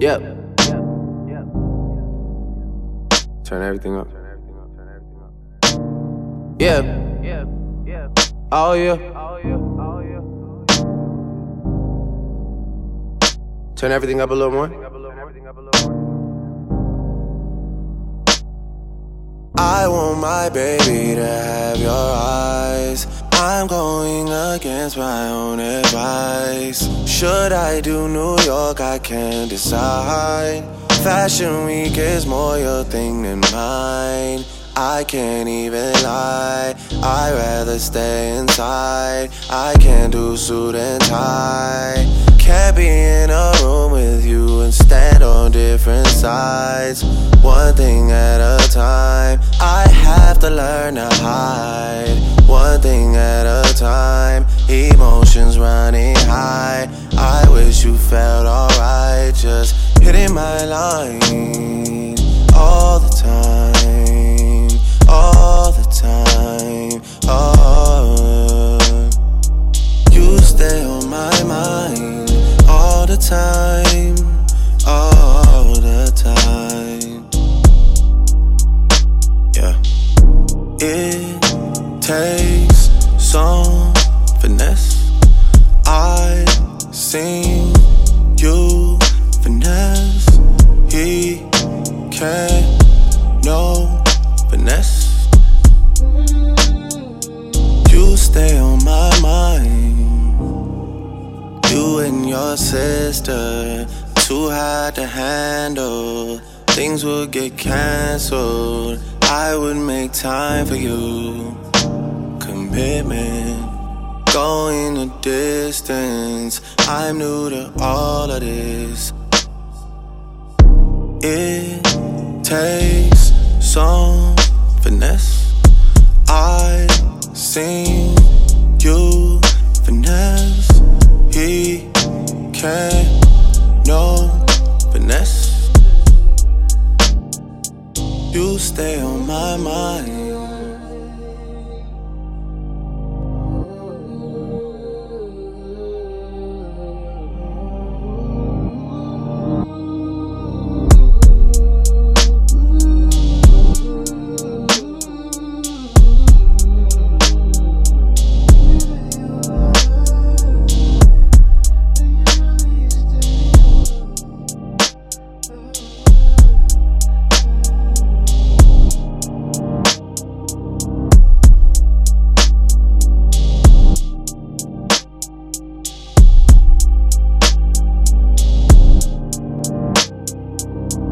Yep. Turn everything up. Yeah. Oh yeah. Turn everything up a little more. I want my baby to have your eyes. I'm going against my own advice. Should I do New York? I can't decide. Fashion week is more your thing than mine. I can't even lie, I'd rather stay inside. I can't do suit and tie. Can't be in a room with you and stand on different sides. One thing at a time, I have to learn to hide. One thing at a time, emotions running high. I wish you felt alright, just hitting my line all the time, all the time. Oh, you stay on my mind all the time, all the time. Yeah. It takes some finesse. I seen you finesse. He can't, no finesse. You stay on my mind. You and your sister, too hard to handle. Things would get cancelled. I would make time for you. Commitment, going a distance. I'm new to all of this. It takes some finesse. I seen you finesse. He can't, no finesse. You stay on my mind.